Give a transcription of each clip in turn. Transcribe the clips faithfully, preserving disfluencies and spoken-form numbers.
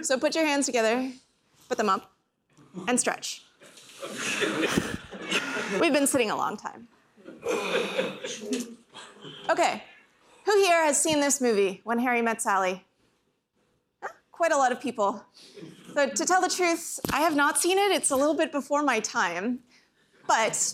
So put your hands together, put them up, and stretch. We've been sitting a long time. Okay, who here has seen this movie, When Harry Met Sally? Huh? Quite a lot of people. So to tell the truth, I have not seen it. It's a little bit before my time, but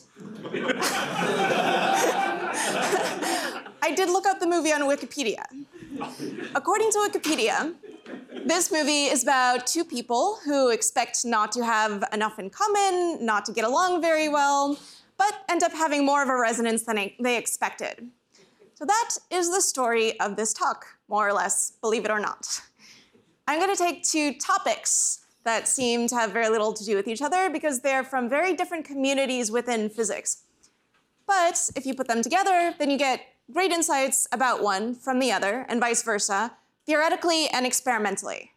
I did look up the movie on Wikipedia. According to Wikipedia, this movie is about two people who expect not to have enough in common, not to get along very well, but end up having more of a resonance than they expected. So that is the story of this talk, more or less, believe it or not. I'm going to take two topics that seem to have very little to do with each other because they're from very different communities within physics. But if you put them together, then you get great insights about one from the other, and vice versa, theoretically and experimentally.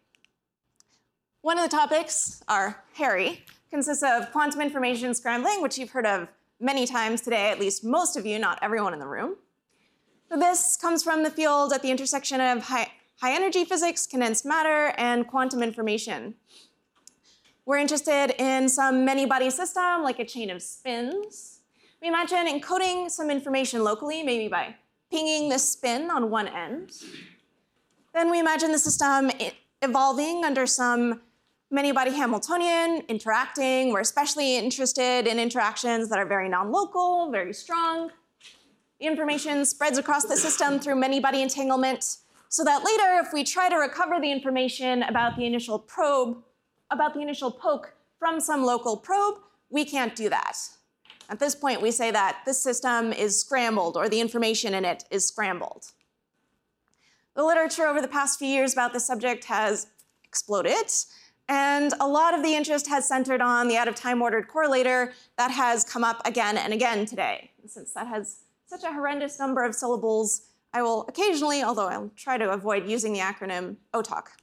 One of the topics, our Harry, consists of quantum information scrambling, which you've heard of many times today, at least most of you, not everyone in the room. So this comes from the field at the intersection of high, high energy physics, condensed matter, and quantum information. We're interested in some many-body system, like a chain of spins. We imagine encoding some information locally, maybe by pinging this spin on one end. Then we imagine the system evolving under some many-body Hamiltonian, interacting. We're especially interested in interactions that are very non-local, very strong. The information spreads across the system through many-body entanglement, so that later, if we try to recover the information about the initial probe, about the initial poke from some local probe, we can't do that. At this point, we say that this system is scrambled, or the information in it is scrambled. The literature over the past few years about this subject has exploded, and a lot of the interest has centered on the out-of-time ordered correlator that has come up again and again today. And since that has such a horrendous number of syllables, I will occasionally, although I'll try to avoid using the acronym O T O C.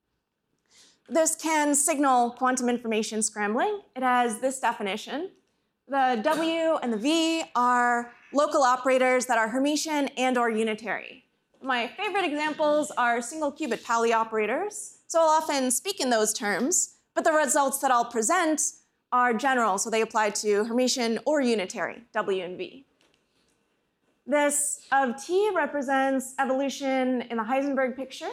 This can signal quantum information scrambling. It has this definition. The W and the V are local operators that are Hermitian and or unitary. My favorite examples are single qubit Pauli operators, so I'll often speak in those terms, but the results that I'll present are general, so they apply to Hermitian or unitary, W and V. This of T represents evolution in the Heisenberg picture,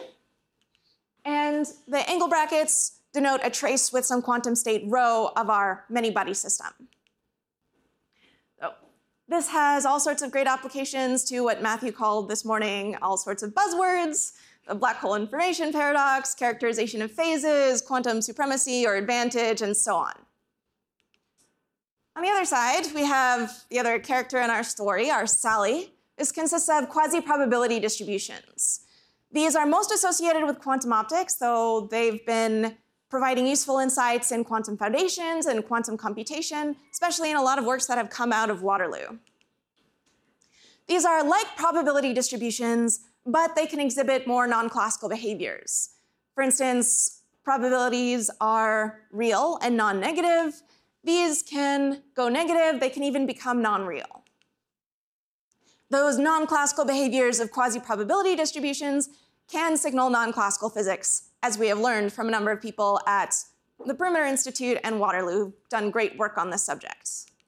and the angle brackets denote a trace with some quantum state rho of our many-body system. So this has all sorts of great applications to what Matthew called this morning all sorts of buzzwords, the black hole information paradox, characterization of phases, quantum supremacy or advantage, and so on. On the other side, we have the other character in our story, our Sally. This consists of quasi-probability distributions. These are most associated with quantum optics, though they've been providing useful insights in quantum foundations and quantum computation, especially in a lot of works that have come out of Waterloo. These are like probability distributions, but they can exhibit more non-classical behaviors. For instance, probabilities are real and non-negative. These can go negative. They can even become non-real. Those non-classical behaviors of quasi-probability distributions can signal non-classical physics, as we have learned from a number of people at the Perimeter Institute and Waterloo who've done great work on this subject.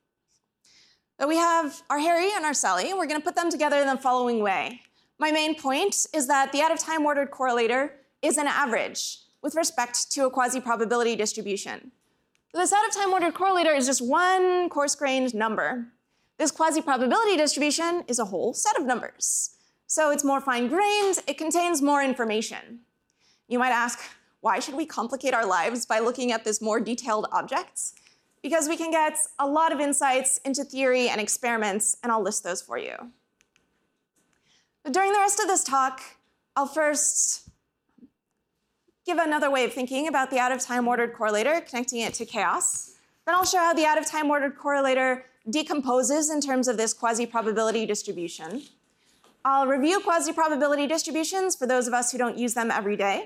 So we have our Harry and our Sally, and we're going to put them together in the following way. My main point is that the out-of-time ordered correlator is an average with respect to a quasi-probability distribution. So this out-of-time ordered correlator is just one coarse-grained number. This quasi-probability distribution is a whole set of numbers. So it's more fine-grained, it contains more information. You might ask, why should we complicate our lives by looking at this more detailed object? Because we can get a lot of insights into theory and experiments, and I'll list those for you. But during the rest of this talk, I'll first give another way of thinking about the out-of-time ordered correlator, connecting it to chaos. Then I'll show how the out-of-time ordered correlator decomposes in terms of this quasi-probability distribution. I'll review quasi-probability distributions for those of us who don't use them every day.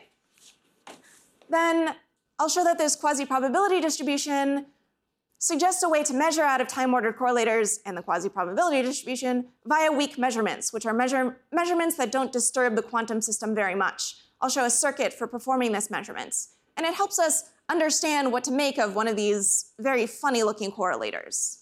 Then I'll show that this quasi-probability distribution suggests a way to measure out-of-time ordered correlators and the quasi-probability distribution via weak measurements, which are measure measurements that don't disturb the quantum system very much. I'll show a circuit for performing this measurements. and it helps us understand what to make of one of these very funny-looking correlators.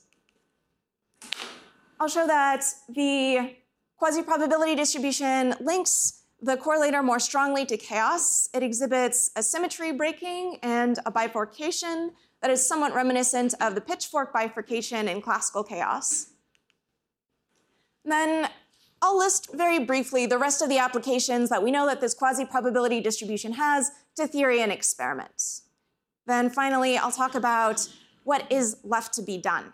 I'll show that the quasi-probability distribution links the correlator more strongly to chaos. It exhibits a symmetry breaking and a bifurcation that is somewhat reminiscent of the pitchfork bifurcation in classical chaos. And then I'll list very briefly the rest of the applications that we know that this quasi-probability distribution has to theory and experiment. Then finally, I'll talk about what is left to be done.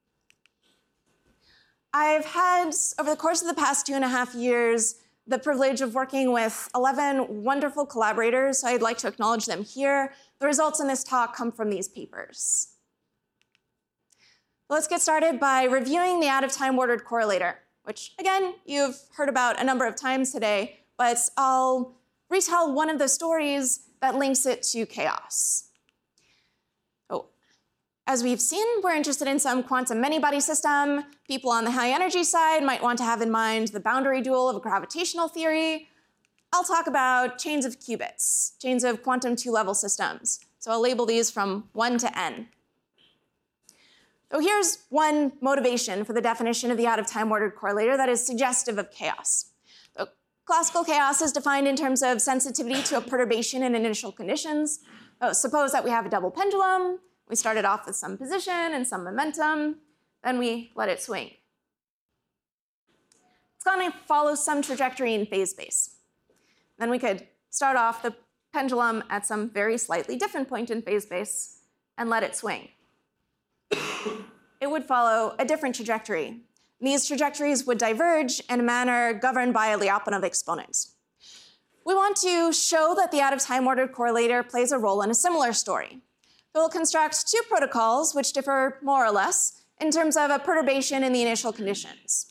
I've had, over the course of the past two and a half years, the privilege of working with eleven wonderful collaborators, so I'd like to acknowledge them here. The results in this talk come from these papers. Let's get started by reviewing the out-of-time ordered correlator, which, again, you've heard about a number of times today, but I'll retell one of the stories that links it to chaos. Oh, as we've seen, we're interested in some quantum many-body system. People on the high-energy side might want to have in mind the boundary dual of gravitational theory. I'll talk about chains of qubits, chains of quantum two-level systems. So I'll label these from one to n. So here's one motivation for the definition of the out-of-time ordered correlator that is suggestive of chaos. So classical chaos is defined in terms of sensitivity to a perturbation in initial conditions. So suppose that we have a double pendulum. We started off with some position and some momentum, then we let it swing. It's going to follow some trajectory in phase space. Then we could start off the pendulum at some very slightly different point in phase space and let it swing. It would follow a different trajectory. These trajectories would diverge in a manner governed by a Lyapunov exponent. We want to show that the out-of-time ordered correlator plays a role in a similar story. We'll construct two protocols which differ more or less in terms of a perturbation in the initial conditions.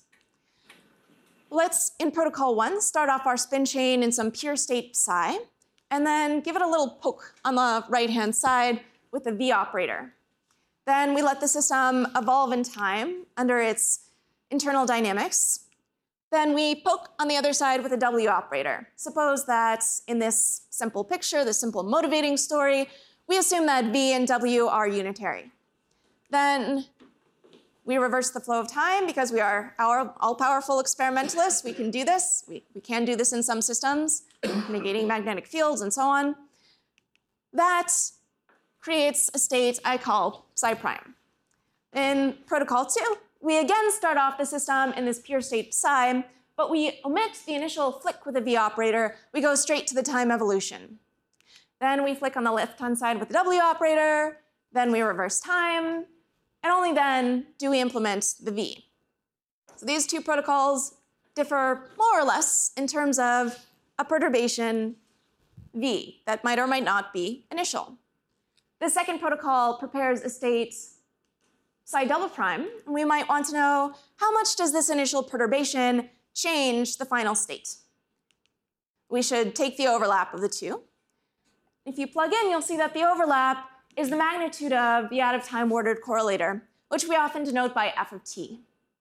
Let's, in protocol one, start off our spin chain in some pure state psi, and then give it a little poke on the right-hand side with the V operator. Then we let the system evolve in time under its internal dynamics. Then we poke on the other side with a W operator. Suppose that in this simple picture, this simple motivating story, we assume that V and W are unitary. Then we reverse the flow of time because we are our all-powerful experimentalists. We can do this. We, we can do this in some systems, negating magnetic fields and so on. That creates a state I call psi prime. In protocol two, we again start off the system in this pure state psi, but we omit the initial flick with the V operator. We go straight to the time evolution. Then we flick on the left-hand side with the W operator, then we reverse time, and only then do we implement the V. So these two protocols differ more or less in terms of a perturbation V that might or might not be initial. The second protocol prepares a state psi double prime, and we might want to know how much does this initial perturbation change the final state. We should take the overlap of the two. If you plug in, you'll see that the overlap is the magnitude of the out-of-time ordered correlator, which we often denote by f of t.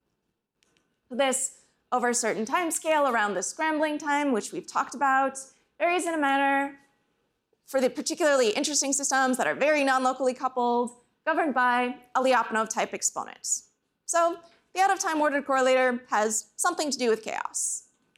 So this, over a certain time scale around the scrambling time, which we've talked about, varies in a manner for the particularly interesting systems that are very non-locally coupled, governed by a Lyapunov type exponent. So the out-of-time ordered correlator has something to do with chaos.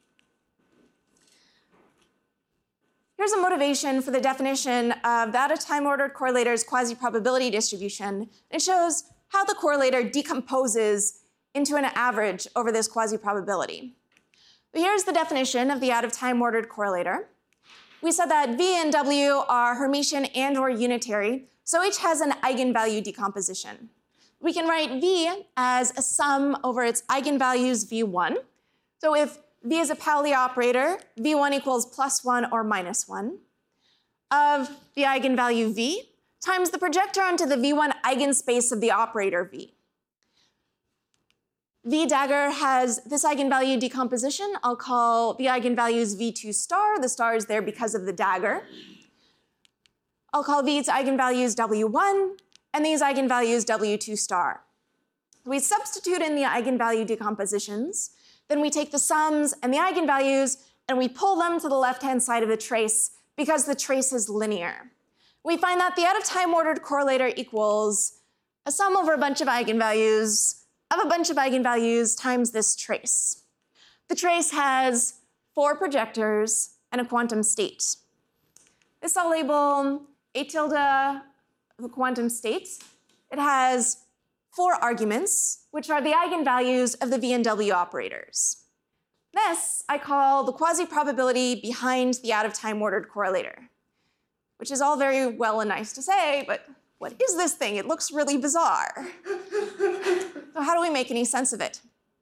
Here's a motivation for the definition of the out-of-time ordered correlator's quasi-probability distribution. It shows how the correlator decomposes into an average over this quasi-probability. Here's the definition of the out-of-time ordered correlator. We said that V and W are Hermitian and or unitary, so each has an eigenvalue decomposition. We can write V as a sum over its eigenvalues V one. So if V is a Pauli operator, V one equals plus one or minus one, of the eigenvalue V times the projector onto the V one eigenspace of the operator V. V dagger has this eigenvalue decomposition. I'll call the eigenvalues V two star. The star is there because of the dagger. I'll call these eigenvalues W one, and these eigenvalues W two star. We substitute in the eigenvalue decompositions. Then we take the sums and the eigenvalues, and we pull them to the left-hand side of the trace because the trace is linear. we find that the out-of-time ordered correlator equals a sum over a bunch of eigenvalues of a bunch of eigenvalues times this trace. The trace has four projectors and a quantum state. This I'll label A tilde of the quantum state. It has four arguments, which are the eigenvalues of the V and W operators. This I call the quasi-probability behind the out-of-time ordered correlator, which is all very well and nice to say, but what is this thing? It looks really bizarre. So how do we make any sense of it?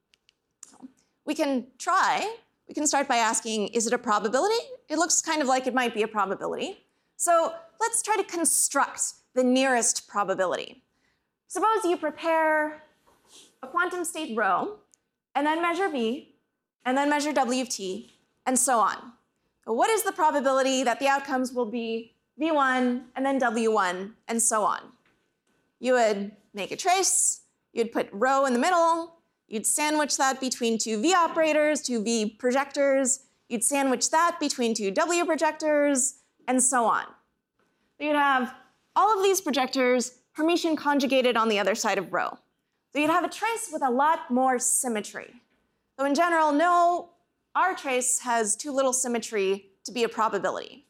We can try. We can start by asking, is it a probability? It looks kind of like it might be a probability. So let's try to construct the nearest probability. Suppose you prepare a quantum state rho, and then measure V, and then measure W of t, and so on. So what is the probability that the outcomes will be V one, and then W one, and so on? You would make a trace, you'd put rho in the middle, you'd sandwich that between two V operators, two V projectors, you'd sandwich that between two W projectors, and so on. So you'd have all of these projectors Hermitian conjugated on the other side of rho. So you'd have a trace with a lot more symmetry. So in general, no, our trace has too little symmetry to be a probability.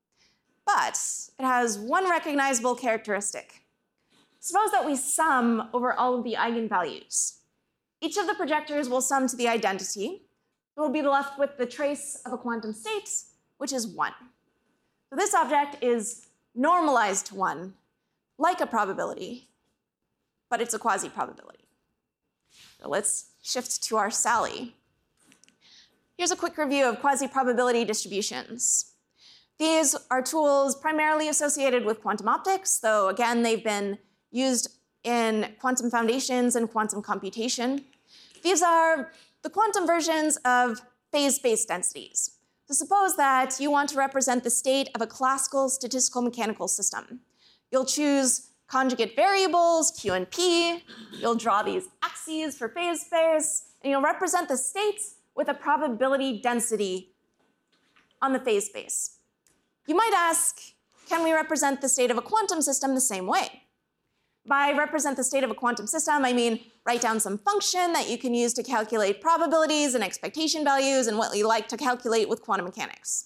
But it has one recognizable characteristic. Suppose that we sum over all of the eigenvalues. Each of the projectors will sum to the identity. We'll be left with the trace of a quantum state, which is one. So this object is normalized to one, like a probability, but it's a quasi-probability. So let's shift to our Sally. Here's a quick review of quasi-probability distributions. These are tools primarily associated with quantum optics, though again, they've been used in quantum foundations and quantum computation. These are the quantum versions of phase-space densities. So suppose that you want to represent the state of a classical statistical mechanical system. You'll choose conjugate variables, Q and P, you'll draw these axes for phase space, and you'll represent the states with a probability density on the phase space. You might ask, can we represent the state of a quantum system the same way? By represent the state of a quantum system, I mean write down some function that you can use to calculate probabilities and expectation values and what you like to calculate with quantum mechanics.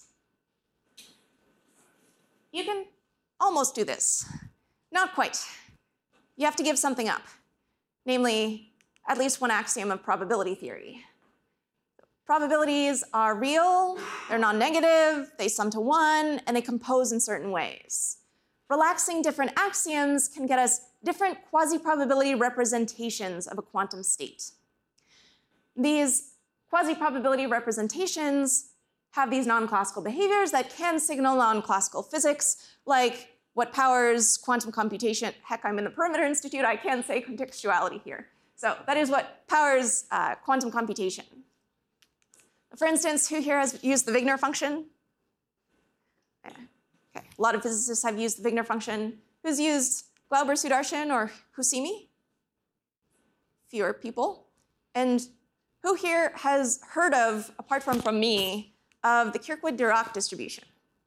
You can almost do this. Not quite. You have to give something up, namely at least one axiom of probability theory. Probabilities are real, they're non-negative, they sum to one, and they compose in certain ways. Relaxing different axioms can get us different quasi-probability representations of a quantum state. These quasi-probability representations have these non-classical behaviors that can signal non-classical physics, like what powers quantum computation. Heck, I'm in the Perimeter Institute, I can say contextuality here. So that is what powers uh, quantum computation. For instance, who here has used the Wigner function? Yeah. Okay. A lot of physicists have used the Wigner function. Who's used Glauber-Sudarshan or Husimi? Fewer people. And who here has heard of, apart from from me, of the Kirkwood-Dirac distribution?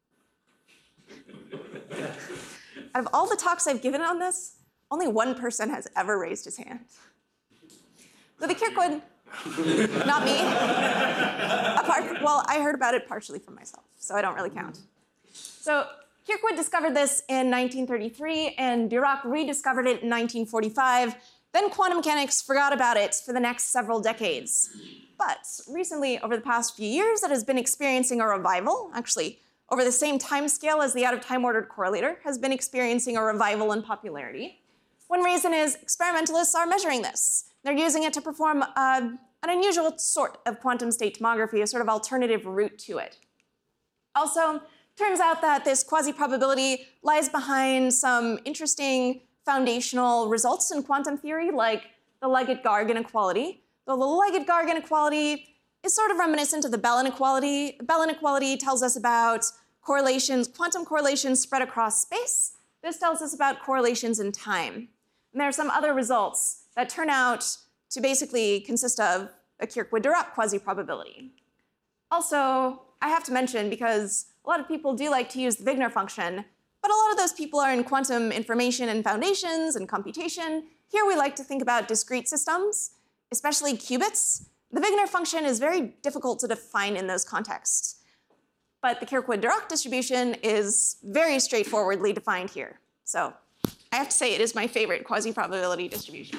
Out of all the talks I've given on this, only one person has ever raised his hand. So the Kirkwood, not me. Apart, well, I heard about it partially from myself, so I don't really count. So Kirkwood discovered this in nineteen thirty-three, and Dirac rediscovered it in nineteen forty-five. Then quantum mechanics forgot about it for the next several decades. But recently, over the past few years, it has been experiencing a revival. Actually, over the same time scale as the out-of-time ordered correlator, has been experiencing a revival in popularity. One reason is experimentalists are measuring this. They're using it to perform uh, an unusual sort of quantum state tomography, a sort of alternative route to it. Also, turns out that this quasi-probability lies behind some interesting foundational results in quantum theory, like the Leggett-Garg inequality. So the Leggett-Garg inequality is sort of reminiscent of the Bell inequality. Bell inequality tells us about correlations, quantum correlations spread across space. This tells us about correlations in time. And there are some other results that turn out to basically consist of a Kirkwood-Dirac quasi-probability. Also, I have to mention, because a lot of people do like to use the Wigner function, But a lot of those people are in quantum information and foundations and computation. Here we like to think about discrete systems, especially qubits. The Wigner function is very difficult to define in those contexts. But the Kirkwood-Dirac distribution is very straightforwardly defined here. So I have to say it is my favorite quasi-probability distribution.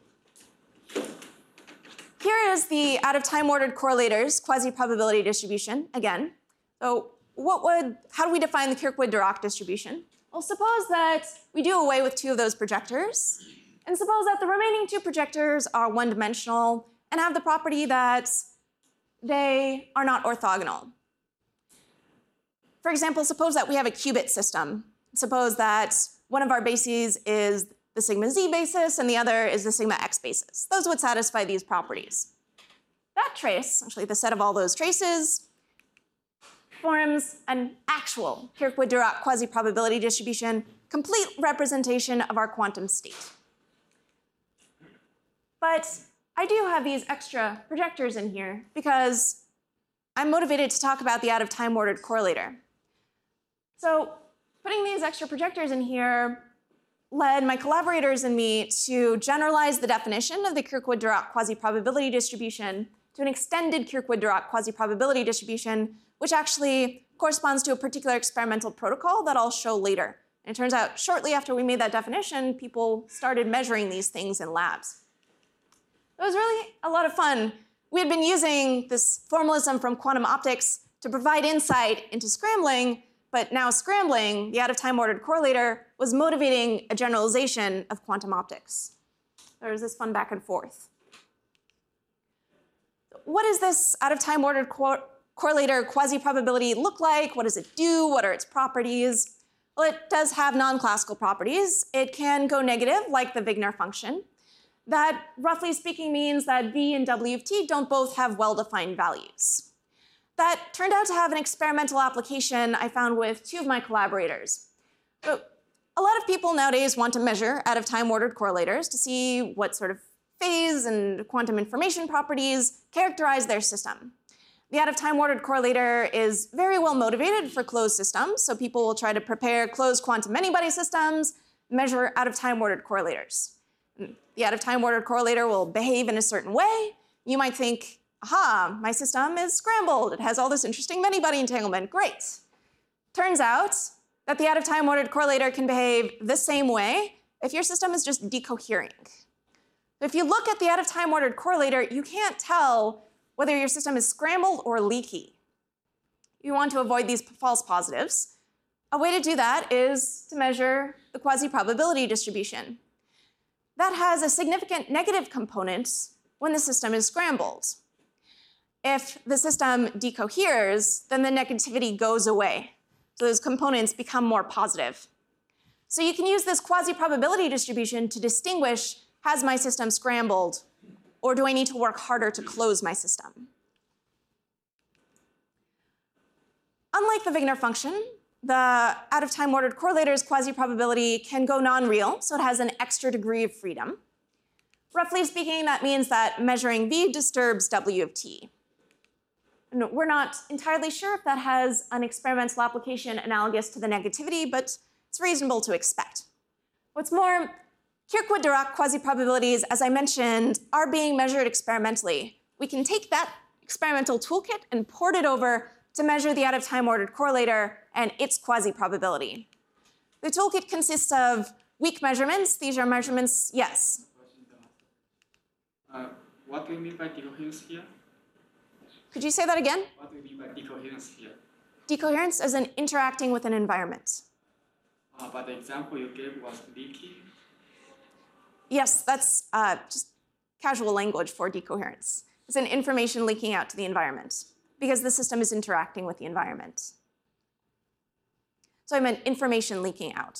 Here is the out-of-time ordered correlators quasi-probability distribution again. So what would, how do we define the Kirkwood-Dirac distribution? Well, suppose that we do away with two of those projectors, and suppose that the remaining two projectors are one-dimensional and have the property that they are not orthogonal. For example, suppose that we have a qubit system. Suppose that one of our bases is the sigma z basis and the other is the sigma x basis. Those would satisfy these properties. That trace, actually the set of all those traces, forms an actual Kirkwood-Dirac quasi-probability distribution, complete representation of our quantum state. But I do have these extra projectors in here because I'm motivated to talk about the out-of-time ordered correlator. So putting these extra projectors in here led my collaborators and me to generalize the definition of the Kirkwood-Dirac quasi-probability distribution to an extended Kirkwood-Dirac quasi-probability distribution, which actually corresponds to a particular experimental protocol that I'll show later. And it turns out shortly after we made that definition, people started measuring these things in labs. It was really a lot of fun. We had been using this formalism from quantum optics to provide insight into scrambling, but now scrambling, the out-of-time ordered correlator, was motivating a generalization of quantum optics. There was this fun back and forth. What does this out-of-time ordered cor correlator quasi-probability look like? What does it do? What are its properties? Well, it does have non-classical properties. It can go negative, like the Wigner function. That, roughly speaking, means that V and W of t don't both have well-defined values. That turned out to have an experimental application I found with two of my collaborators. But a lot of people nowadays want to measure out-of-time ordered correlators to see what sort of phase and quantum information properties characterize their system. The out-of-time ordered correlator is very well motivated for closed systems, so people will try to prepare closed quantum many-body systems, measure out-of-time ordered correlators. The out-of-time ordered correlator will behave in a certain way. You might think, aha, my system is scrambled. It has all this interesting many-body entanglement. Great. Turns out that the out-of-time ordered correlator can behave the same way if your system is just decohering. If you look at the out-of-time ordered correlator, you can't tell whether your system is scrambled or leaky. You want to avoid these false positives. A way to do that is to measure the quasi-probability distribution. That has a significant negative component when the system is scrambled. If the system decoheres, then the negativity goes away. So those components become more positive. So you can use this quasi-probability distribution to distinguish, has my system scrambled, or do I need to work harder to close my system? Unlike the Wigner function, the out-of-time ordered correlator's quasi-probability can go non-real, so it has an extra degree of freedom. Roughly speaking, that means that measuring V disturbs W of t. And we're not entirely sure if that has an experimental application analogous to the negativity, but it's reasonable to expect. What's more, Kirkwood-Dirac quasi-probabilities, as I mentioned, are being measured experimentally. We can take that experimental toolkit and port it over to measure the out-of-time ordered correlator and its quasi-probability. The toolkit consists of weak measurements. These are measurements, yes? Uh, what do you mean by decoherence here? Could you say that again? What do you mean by decoherence here? Decoherence is an interacting with an environment. Uh, but the example you gave was leaky. Yes, that's uh, just casual language for decoherence. It's an information leaking out to the environment because the system is interacting with the environment. So I meant information leaking out.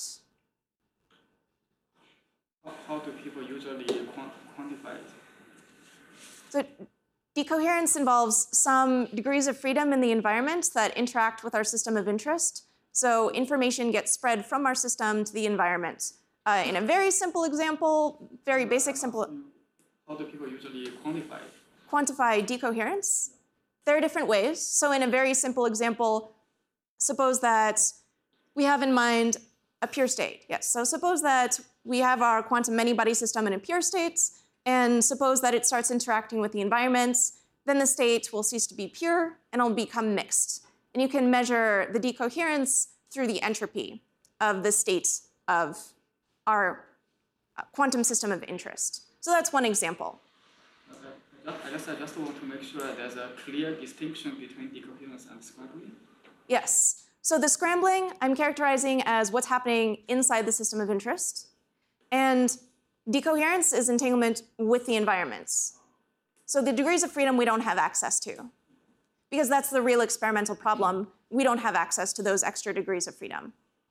How, how do people usually quant quantify it? So decoherence involves some degrees of freedom in the environment that interact with our system of interest. So information gets spread from our system to the environment. Uh, in a very simple example, very basic simple. How do people usually quantify it? Quantify decoherence? There are different ways. So in a very simple example, suppose that we have in mind A pure state, yes. So suppose that we have our quantum many-body system in a pure state, and suppose that it starts interacting with the environment, then the state will cease to be pure and it'll become mixed. And you can measure the decoherence through the entropy of the state of our quantum system of interest. So that's one example. I guess I just want to make sure there's a clear distinction between decoherence and scrambling. Yes. So the scrambling I'm characterizing as what's happening inside the system of interest. And decoherence is entanglement with the environments. So the degrees of freedom we don't have access to. Because that's the real experimental problem. We don't have access to those extra degrees of freedom.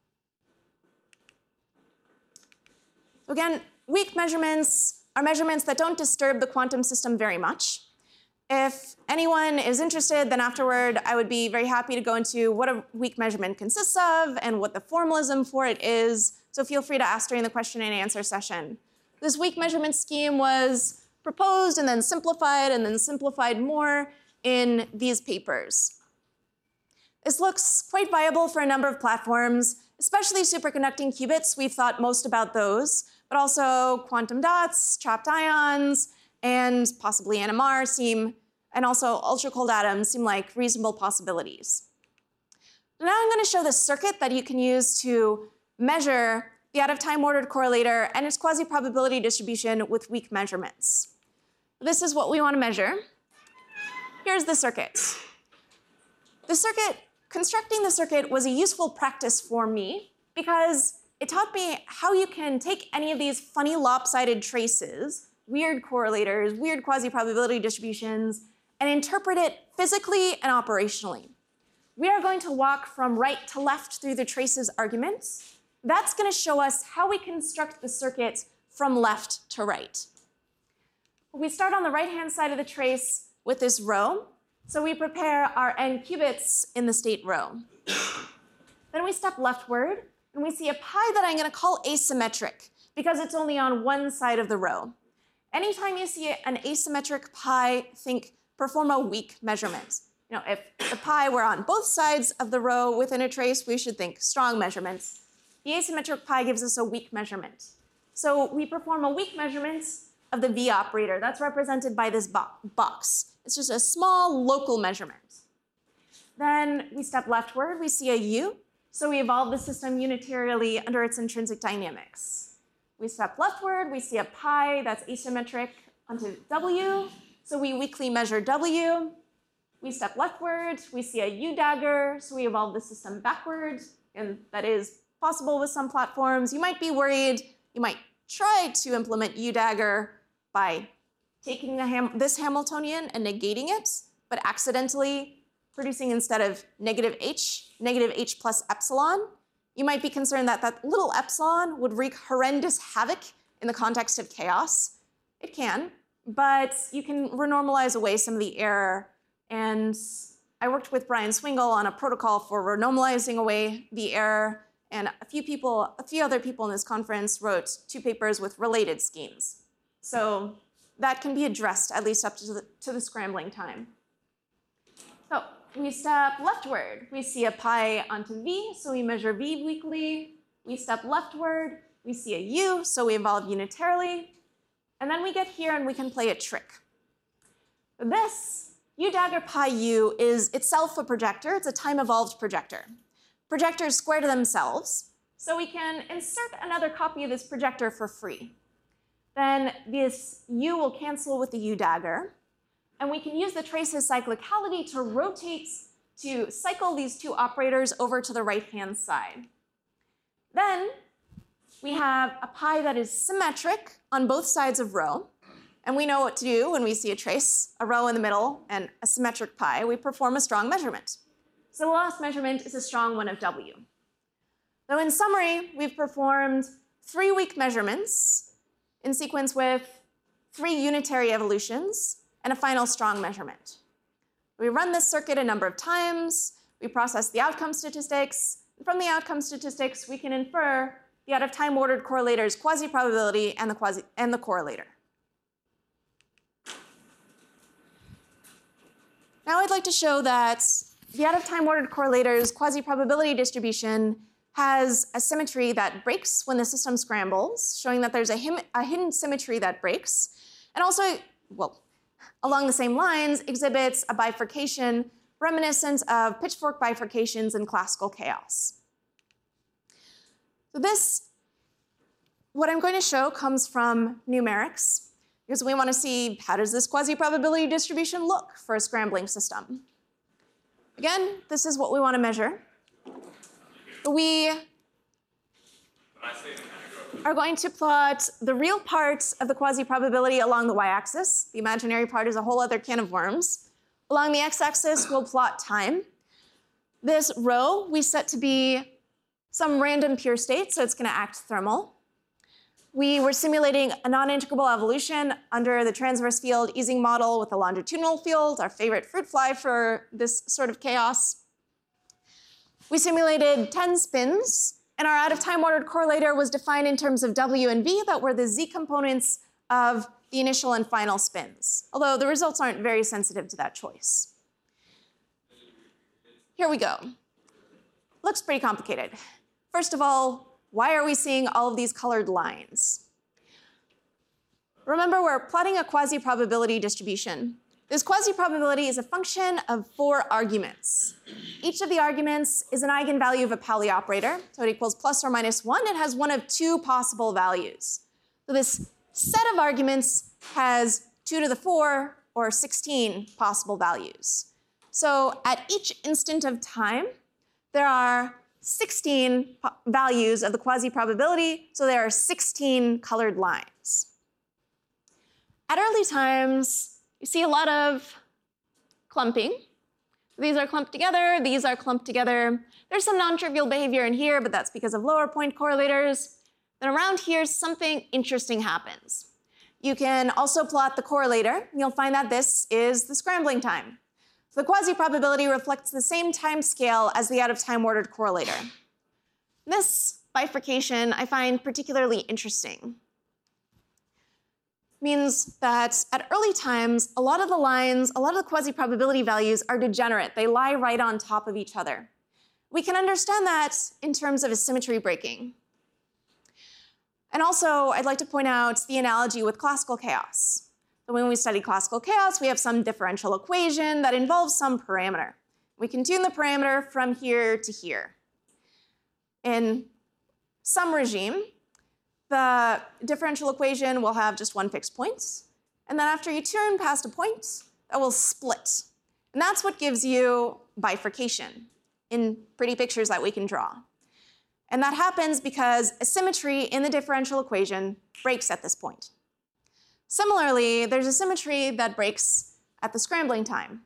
Again, weak measurements are measurements that don't disturb the quantum system very much. If anyone is interested, then afterward, I would be very happy to go into what a weak measurement consists of and what the formalism for it is. So feel free to ask during the question and answer session. This weak measurement scheme was proposed and then simplified and then simplified more in these papers. This looks quite viable for a number of platforms, especially superconducting qubits. We've thought most about those, but also quantum dots, trapped ions, and possibly N M R seem, and also ultra-cold atoms seem like reasonable possibilities. Now I'm going to show the circuit that you can use to measure the out-of-time ordered correlator and its quasi-probability distribution with weak measurements. This is what we want to measure. Here's the circuit. The circuit, constructing the circuit was a useful practice for me because it taught me how you can take any of these funny lopsided traces, weird correlators, weird quasi-probability distributions, and interpret it physically and operationally. We are going to walk from right to left through the traces arguments. That's going to show us how we construct the circuit from left to right. We start on the right-hand side of the trace with this row. So we prepare our n qubits in the state row. Then we step leftward, and we see a pi that I'm going to call asymmetric because it's only on one side of the row. Anytime you see an asymmetric pi, think perform a weak measurement. You know, if the pi were on both sides of the row within a trace, we should think strong measurements. The asymmetric pi gives us a weak measurement. So we perform a weak measurement of the V operator. That's represented by this bo box. It's just a small local measurement. Then we step leftward, we see a U. So we evolve the system unitarily under its intrinsic dynamics. We step leftward, we see a pi that's asymmetric onto W. So we weakly measure W. We step leftward, we see a U dagger. So we evolve the system backward. And that is possible with some platforms. You might be worried, you might try to implement U dagger by taking the ham this Hamiltonian and negating it, but accidentally producing instead of negative h, negative h plus epsilon. You might be concerned that that little epsilon would wreak horrendous havoc in the context of chaos. It can, but you can renormalize away some of the error. And I worked with Brian Swingle on a protocol for renormalizing away the error. And a few people, a few other people in this conference wrote two papers with related schemes. So that can be addressed at least up to the, to the scrambling time. So we step leftward. We see a pi onto V, so we measure V weakly. We step leftward. We see a U, so we evolve unitarily. And then we get here and we can play a trick. This U dagger pi U is itself a projector. It's a time-evolved projector. Projectors square to themselves, so we can insert another copy of this projector for free. Then this U will cancel with the U dagger, and we can use the trace's cyclicality to rotate, to cycle these two operators over to the right-hand side. Then we have a pi that is symmetric on both sides of rho, and we know what to do when we see a trace, a row in the middle, and a symmetric pi. We perform a strong measurement. So the last measurement is a strong one of W. So in summary, we've performed three weak measurements in sequence with three unitary evolutions and a final strong measurement. We run this circuit a number of times, we process the outcome statistics, and from the outcome statistics, we can infer the out-of-time ordered correlator's quasi-probability and the quasi and the correlator. Now I'd like to show that the out-of-time ordered correlator's quasi-probability distribution has a symmetry that breaks when the system scrambles, showing that there's a, him a hidden symmetry that breaks, and also, well, along the same lines, exhibits a bifurcation reminiscent of pitchfork bifurcations in classical chaos. So this, what I'm going to show, comes from numerics, because we want to see how does this quasi-probability distribution look for a scrambling system. Again, this is what we want to measure. We are going to plot the real part of the quasi-probability along the y-axis. The imaginary part is a whole other can of worms. Along the x-axis, we'll plot time. This rho we set to be some random pure state, so it's going to act thermal. We were simulating a non-integrable evolution under the transverse field Ising model with a longitudinal field, our favorite fruit fly for this sort of chaos. We simulated ten spins, and our out-of-time ordered correlator was defined in terms of W and V that were the z components of the initial and final spins, although the results aren't very sensitive to that choice. Here we go. Looks pretty complicated. First of all, why are we seeing all of these colored lines? Remember, we're plotting a quasi-probability distribution. This quasi-probability is a function of four arguments. Each of the arguments is an eigenvalue of a Pauli operator, so it equals plus or minus one. It has one of two possible values. So this set of arguments has two to the four, or sixteen possible values. So at each instant of time, there are sixteen values of the quasi-probability, so there are sixteen colored lines. At early times, you see a lot of clumping. These are clumped together, these are clumped together. There's some non-trivial behavior in here, but that's because of lower point correlators. Then around here, something interesting happens. You can also plot the correlator, and you'll find that this is the scrambling time. So the quasi-probability reflects the same time scale as the out-of-time ordered correlator. This bifurcation I find particularly interesting. Means that at early times, a lot of the lines, a lot of the quasi-probability values are degenerate. They lie right on top of each other. We can understand that in terms of asymmetry breaking. And also, I'd like to point out the analogy with classical chaos. So when we study classical chaos, we have some differential equation that involves some parameter. We can tune the parameter from here to here. In some regime, the differential equation will have just one fixed point, and then after you turn past a point, that will split. And that's what gives you bifurcation in pretty pictures that we can draw. And that happens because asymmetry in the differential equation breaks at this point. Similarly, there's a symmetry that breaks at the scrambling time.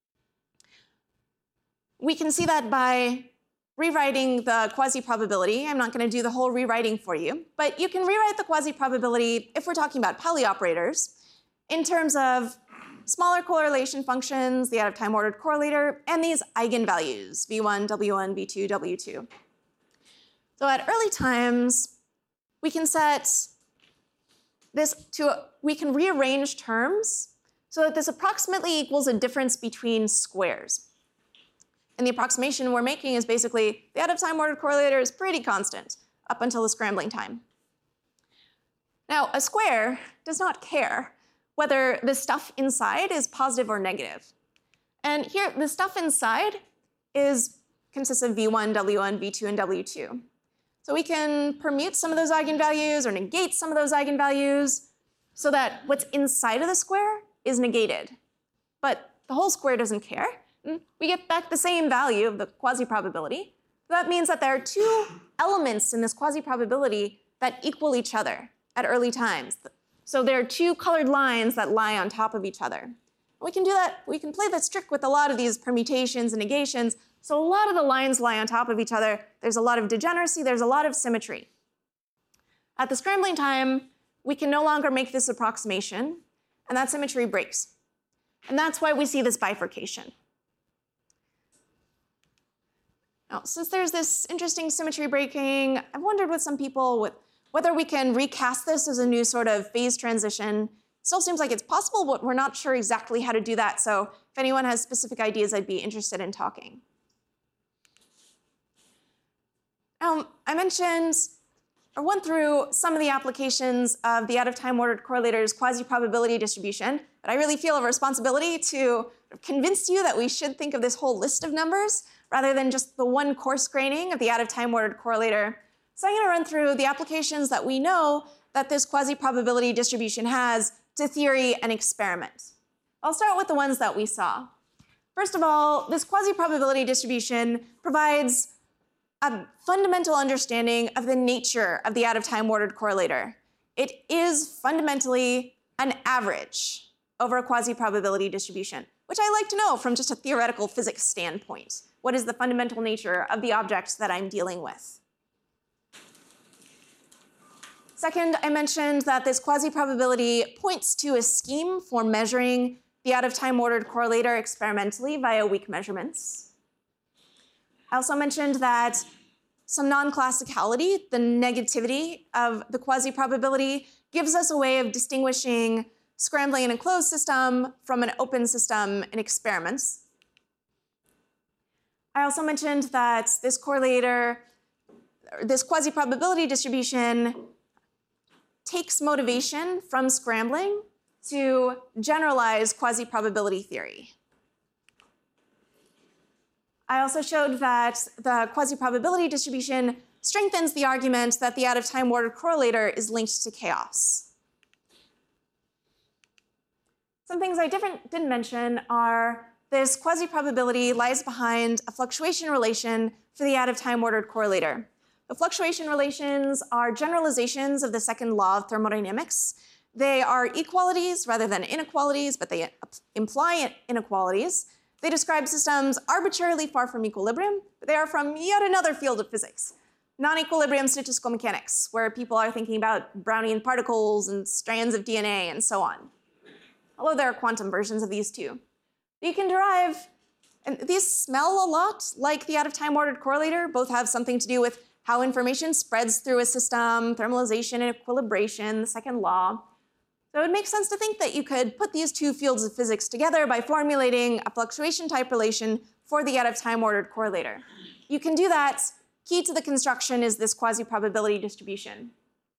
We can see that by rewriting the quasi-probability. I'm not going to do the whole rewriting for you, but you can rewrite the quasi-probability, if we're talking about Pauli operators, in terms of smaller correlation functions, the out-of-time ordered correlator, and these eigenvalues, V one, W one, V two, W two. So at early times, we can set this to, we can rearrange terms so that this approximately equals a difference between squares. And the approximation we're making is basically the out-of-time ordered correlator is pretty constant up until the scrambling time. Now, a square does not care whether the stuff inside is positive or negative. And here, the stuff inside is consists of V one, W one, V two, and W two. So we can permute some of those eigenvalues or negate some of those eigenvalues so that what's inside of the square is negated. But the whole square doesn't care. We get back the same value of the quasi-probability. That means that there are two elements in this quasi-probability that equal each other at early times. So there are two colored lines that lie on top of each other. We can do that, we can play this trick with a lot of these permutations and negations. So a lot of the lines lie on top of each other. There's a lot of degeneracy, there's a lot of symmetry. At the scrambling time, we can no longer make this approximation, and that symmetry breaks. And that's why we see this bifurcation. Now, since there's this interesting symmetry breaking, I've wondered with some people with whether we can recast this as a new sort of phase transition. It still seems like it's possible, but we're not sure exactly how to do that. So if anyone has specific ideas, I'd be interested in talking. Um, I mentioned or went through some of the applications of the out-of-time ordered correlator's quasi-probability distribution, but I really feel a responsibility to convince you that we should think of this whole list of numbers rather than just the one coarse graining of the out-of-time ordered correlator. So I'm going to run through the applications that we know that this quasi-probability distribution has to theory and experiment. I'll start with the ones that we saw. First of all, this quasi-probability distribution provides a fundamental understanding of the nature of the out-of-time ordered correlator. It is fundamentally an average over a quasi-probability distribution, which I like to know from just a theoretical physics standpoint. What is the fundamental nature of the object that I'm dealing with? Second, I mentioned that this quasi-probability points to a scheme for measuring the out-of-time ordered correlator experimentally via weak measurements. I also mentioned that some non-classicality, the negativity of the quasi-probability, gives us a way of distinguishing scrambling in a closed system from an open system in experiments. I also mentioned that this correlator, this quasi-probability distribution takes motivation from scrambling to generalize quasi-probability theory. I also showed that the quasi-probability distribution strengthens the argument that the out-of-time ordered correlator is linked to chaos. Some things I didn't, didn't mention are this quasi-probability lies behind a fluctuation relation for the out-of-time ordered correlator. The fluctuation relations are generalizations of the second law of thermodynamics. They are equalities rather than inequalities, but they imply inequalities. They describe systems arbitrarily far from equilibrium, but they are from yet another field of physics, non-equilibrium statistical mechanics, where people are thinking about Brownian particles and strands of D N A and so on. Although there are quantum versions of these too. You can derive, and these smell a lot like the out-of-time ordered correlator, both have something to do with how information spreads through a system, thermalization and equilibration, the second law. So it would make sense to think that you could put these two fields of physics together by formulating a fluctuation type relation for the out-of-time ordered correlator. You can do that. Key to the construction is this quasi-probability distribution.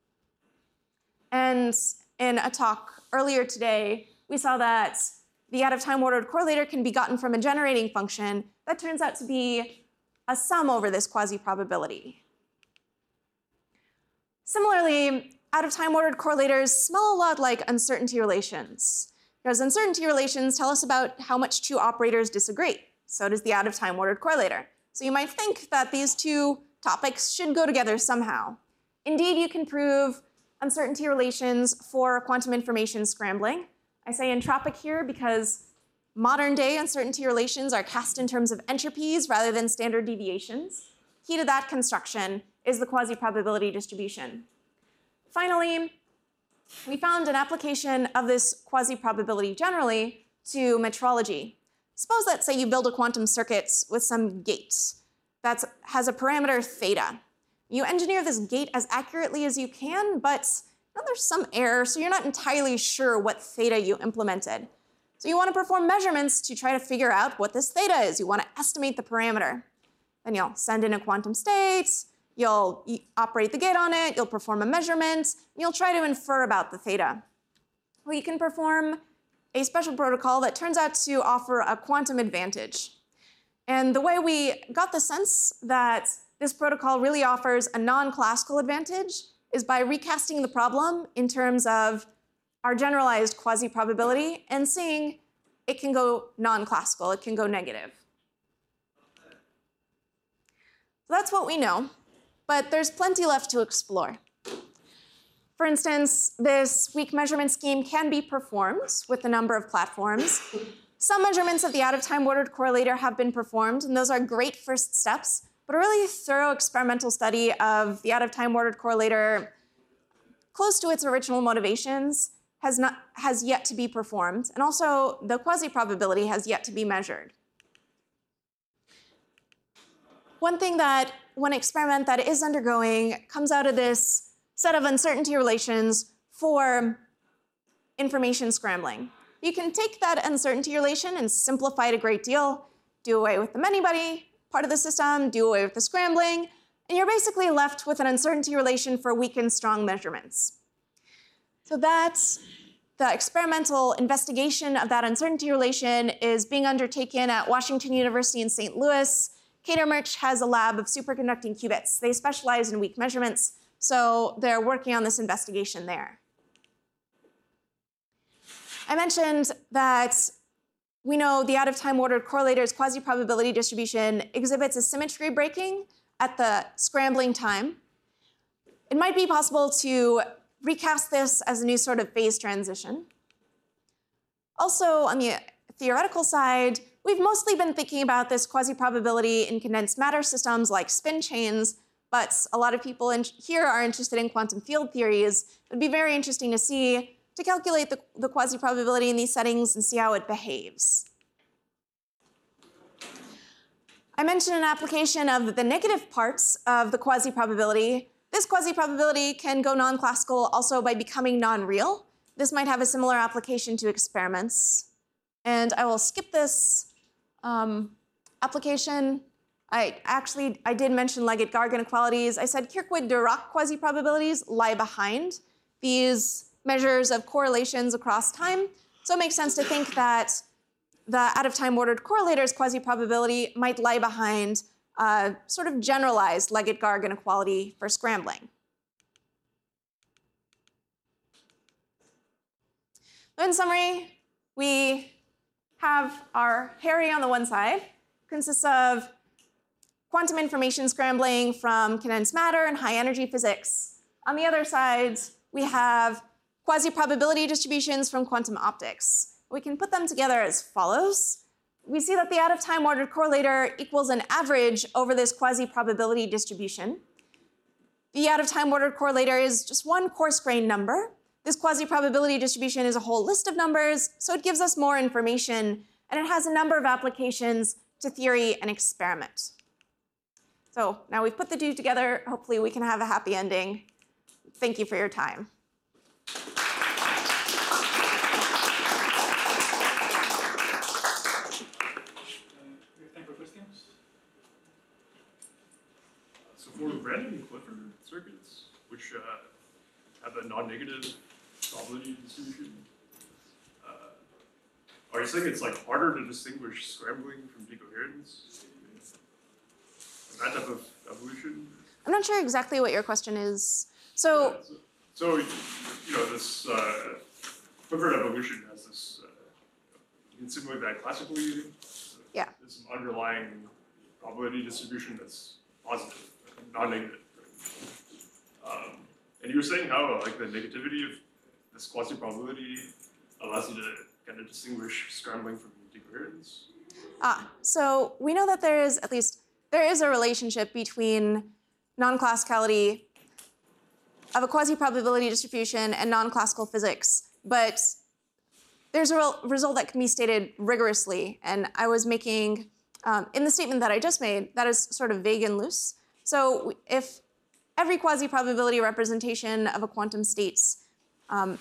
And in a talk earlier today, we saw that the out-of-time ordered correlator can be gotten from a generating function that turns out to be a sum over this quasi-probability. Similarly, out-of-time ordered correlators smell a lot like uncertainty relations, because uncertainty relations tell us about how much two operators disagree. So does the out-of-time ordered correlator. So you might think that these two topics should go together somehow. Indeed, you can prove uncertainty relations for quantum information scrambling. I say entropic here because modern day uncertainty relations are cast in terms of entropies rather than standard deviations. Key to that construction is the quasi-probability distribution. Finally, we found an application of this quasi-probability generally to metrology. Suppose that, say, you build a quantum circuit with some gate that has a parameter theta. You engineer this gate as accurately as you can, but you know, there's some error, so you're not entirely sure what theta you implemented. So you want to perform measurements to try to figure out what this theta is. You want to estimate the parameter. Then you'll send in a quantum state, you'll operate the gate on it, you'll perform a measurement, and you'll try to infer about the theta. Well, you can perform a special protocol that turns out to offer a quantum advantage. And the way we got the sense that this protocol really offers a non-classical advantage is by recasting the problem in terms of our generalized quasi-probability and seeing it can go non-classical, it can go negative. So that's what we know, but there's plenty left to explore. For instance, this weak measurement scheme can be performed with a number of platforms. Some measurements of the out-of-time ordered correlator have been performed, and those are great first steps, but a really thorough experimental study of the out-of-time ordered correlator close to its original motivations has, not, has yet to be performed, and also the quasi-probability has yet to be measured. One thing that, one experiment that is undergoing comes out of this set of uncertainty relations for information scrambling. You can take that uncertainty relation and simplify it a great deal, do away with the many-buddy part of the system, do away with the scrambling, And you're basically left with an uncertainty relation for weak and strong measurements. So that's the experimental investigation of that uncertainty relation is being undertaken at Washington University in Saint Louis. Catermurch has a lab of superconducting qubits. They specialize in weak measurements, so they're working on this investigation there. I mentioned that we know the out-of-time ordered correlator's quasi-probability distribution exhibits a symmetry breaking at the scrambling time. It might be possible to recast this as a new sort of phase transition. Also, on the theoretical side, we've mostly been thinking about this quasi-probability in condensed matter systems like spin chains, but a lot of people in here are interested in quantum field theories. It would be very interesting to see, to calculate the, the quasi-probability in these settings and see how it behaves. I mentioned an application of the negative parts of the quasi-probability. This quasi-probability can go non-classical also by becoming non-real. This might have a similar application to experiments. And I will skip this um, application. I actually, I did mention Leggett-Garg inequalities. I said Kirkwood-Dirac quasi-probabilities lie behind these measures of correlations across time. So it makes sense to think that the out-of-time ordered correlator's quasi-probability might lie behind a sort of generalized Leggett-Garg inequality for scrambling. In summary, we have our Harry on the one side, consists of quantum information scrambling from condensed matter and high energy physics. On the other side, we have quasi-probability distributions from quantum optics. We can put them together as follows. We see that the out-of-time ordered correlator equals an average over this quasi-probability distribution. The out-of-time ordered correlator is just one coarse-grained number. This quasi-probability distribution is a whole list of numbers, so it gives us more information, and it has a number of applications to theory and experiment. So now we've put the two together. Hopefully we can have a happy ending. Thank you for your time. So for random Clifford circuits, which uh, have a non-negative probability distribution, uh, are you saying it's like harder to distinguish scrambling from decoherence? That type of evolution? I'm not sure exactly what your question is. So, yeah, so, so you know, this uh, Clifford evolution has this, uh, you can simulate that classically. So yeah. There's some underlying probability distribution that's positive, non-negative. Um, and you were saying how like the negativity of this quasi-probability allows you to kind of distinguish scrambling from decoherence? Ah, so we know that there is at least, there is a relationship between non-classicality of a quasi-probability distribution and non-classical physics, but there's a re result that can be stated rigorously, and I was making, um, in the statement that I just made, that is sort of vague and loose. So if every quasi-probability representation of a quantum state um,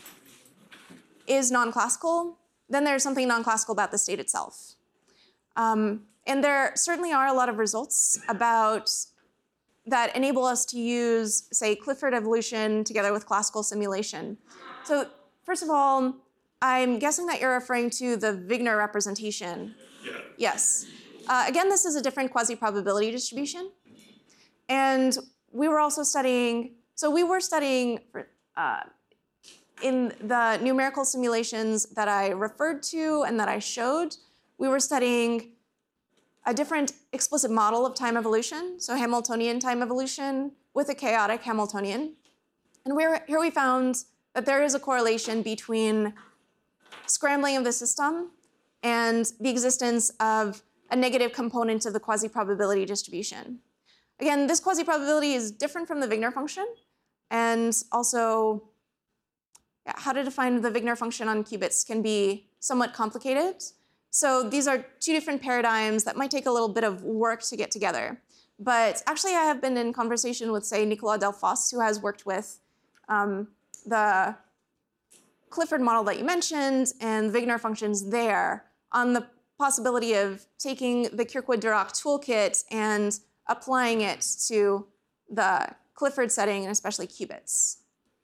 is non-classical, then there's something non-classical about the state itself. Um, and there certainly are a lot of results about that enable us to use, say, Clifford evolution together with classical simulation. So first of all, I'm guessing that you're referring to the Wigner representation. Yeah. Yes. Uh, again, this is a different quasi-probability distribution. And we were also studying, so we were studying uh, in the numerical simulations that I referred to and that I showed, we were studying a different explicit model of time evolution, so Hamiltonian time evolution with a chaotic Hamiltonian. And we're, here we found that there is a correlation between scrambling of the system and the existence of a negative component of the quasi-probability distribution. Again, this quasi-probability is different from the Wigner function, and also yeah, how to define the Wigner function on qubits can be somewhat complicated. So these are two different paradigms that might take a little bit of work to get together. But actually, I have been in conversation with, say, Nicolas Delfosse, who has worked with um, the Clifford model that you mentioned and Wigner functions there on the possibility of taking the Kirkwood-Dirac toolkit and applying it to the Clifford setting, and especially qubits.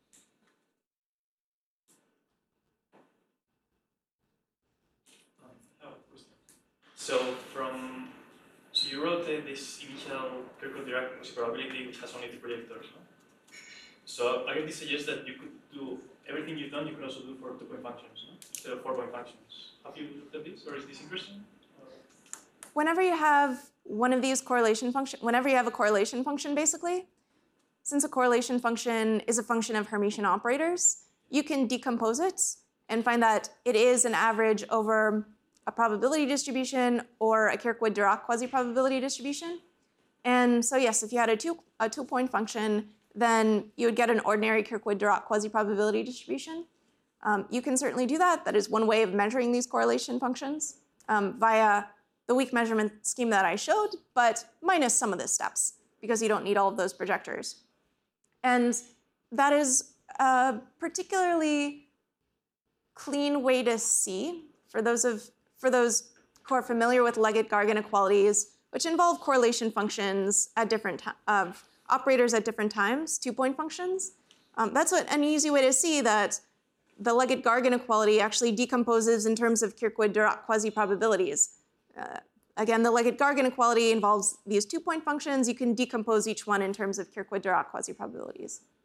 So from so you wrote uh, this initial Kirkwood-Dirac probability, which has only two projectors. No? So I guess this suggests that you could do everything you've done. You can also do for two-point functions, no? Instead of four-point functions. Have you looked at this, or is this interesting? Or? Whenever you have one of these correlation function, whenever you have a correlation function, basically, since a correlation function is a function of Hermitian operators, you can decompose it and find that it is an average over a probability distribution or a Kirkwood-Dirac quasi-probability distribution. And so yes, if you had a two a two-point function, then you would get an ordinary Kirkwood-Dirac quasi-probability distribution. Um, you can certainly do that. That is one way of measuring these correlation functions um, via the weak measurement scheme that I showed, but minus some of the steps because you don't need all of those projectors. And that is a particularly clean way to see for those of for those who are familiar with Leggett-Garg inequalities, which involve correlation functions at different of uh, operators at different times, two-point functions. Um, that's what an easy way to see that the Leggett-Garg inequality actually decomposes in terms of Kirkwood-Dirac quasi-probabilities. Uh, again, the Leggett-Garg inequality involves these two-point functions. You can decompose each one in terms of Kirkwood-Dirac quasi-probabilities.